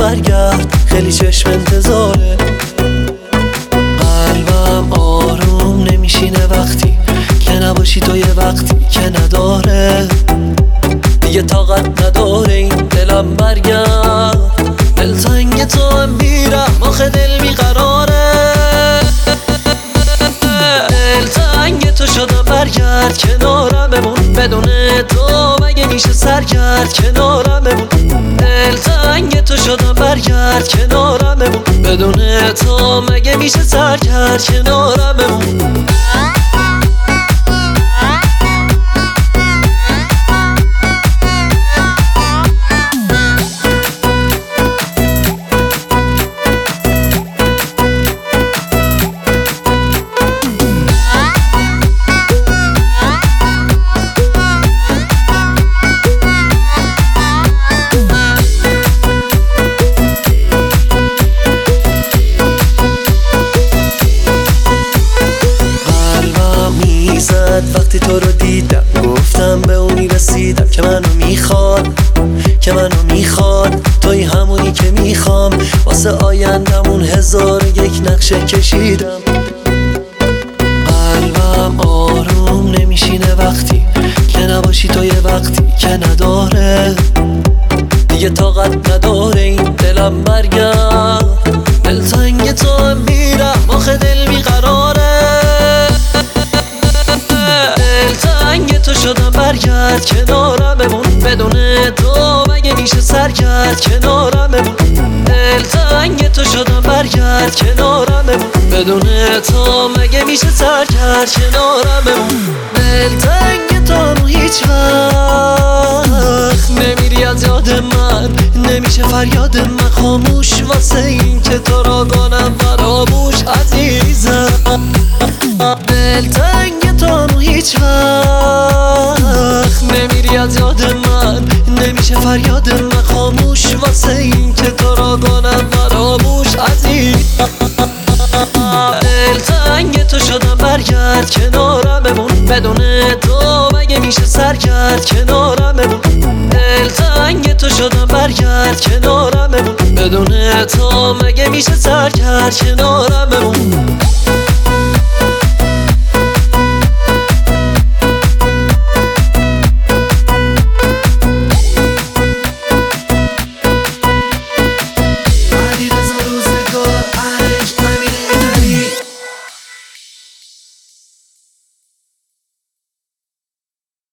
برگرد، خیلی چشم انتظاره. قلبم آروم نمیشینه وقتی که نباشی تو، یه وقتی که نداره دیگه طاقت نداره این دلم برگرد. دلتنگ تو هم میرم آخه دل بیقراره. دلتنگ تو شدم برگرد کنارم بمون، بدون تو مگه میشه سرگرد کنارم بمون. دلتنگ تو شدم برگرد کنارم بمون، بدون تو مگه میشه سرگرد کنارم بمون. وقتی تو رو دیدم گفتم به اونی رسیدم که منو میخواد توی همونی که میخوام. واسه آیندمون 1001 نقشه کشیدم. قلبم آروم نمیشینه وقتی که نباشی تو، یه وقتی که نداره دیگه طاقت نداره این دلم برگرد. دلتنگ تو هم میرم آخه دل بیقراره. دلتنگ تو شدم برگرد کنارم بمون، بدون تو مگه میشه سرگرد کنارم بمون. دلتنگ تو شدم برگرد کنارم بمون، بدون تو مگه میشه سرگرد کنارم بمون. دلتنگ تو هیچ وقت نمیری از یاد من، نمیشه فریاد من خاموش واسه این که تو را کنم فراموش عزیزم. دلتنگ تو هیچ وقت نمیری از یاد من، نمیشه فریاد من خاموش واسه این که تو را کنم فراموش عزیزم. دلتنگ تو شدم برگرد کنارم بمون، بدون تو مگه میشه سرگرد کنارم بمون. دلتنگ تو شدم برگرد کنارم بمون، بدون تو مگه میشه سرگرد کنارم بمون.